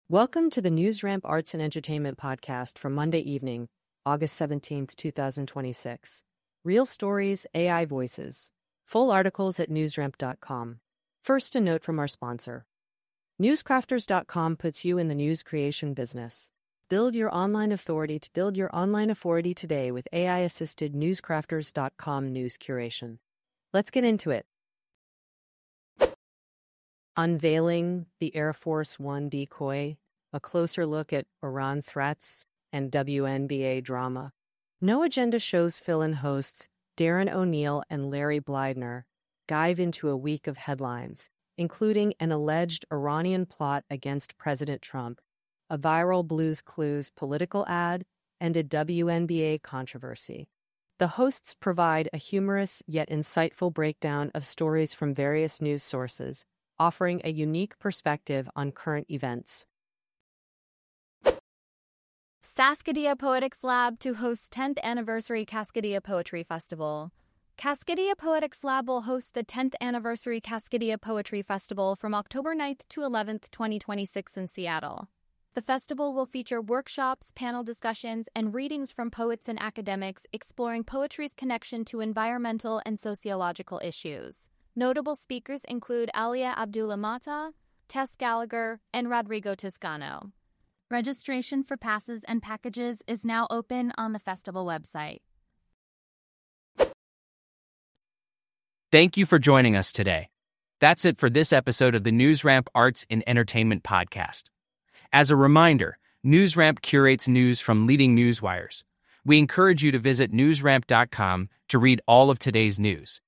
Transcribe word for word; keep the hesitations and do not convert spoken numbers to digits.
Welcome to the NewsRamp Arts and Entertainment Podcast for Monday evening, August seventeenth, twenty twenty-six. Real stories, A I voices. Full articles at newsramp dot com. First, a note from our sponsor. newscrafters dot com puts you in the news creation business. Build your online authority to build your online authority today with A I-assisted newscrafters dot com news curation. Let's get into it. Unveiling the Air Force One decoy, a closer look at Iran threats and W N B A drama. No Agenda shows fill-in hosts Darren O'Neill and Larry Blydner dive into a week of headlines, including an alleged Iranian plot against President Trump, a viral Blue's Clues political ad, and a W N B A controversy. The hosts provide a humorous yet insightful breakdown of stories from various news sources, offering a unique perspective on current events. Cascadia Poetics Lab to host tenth Anniversary Cascadia Poetry Festival. Cascadia Poetics Lab will host the tenth Anniversary Cascadia Poetry Festival from October ninth to eleventh, twenty twenty-six in Seattle. The festival will feature workshops, panel discussions, and readings from poets and academics exploring poetry's connection to environmental and sociological issues. Notable speakers include Alia Abdullah Mata, Tess Gallagher, and Rodrigo Toscano. Registration for passes and packages is now open on the festival website. Thank you for joining us today. That's it for this episode of the NewsRamp Arts and Entertainment Podcast. As a reminder, NewsRamp curates news from leading newswires. We encourage you to visit newsramp dot com to read all of today's news.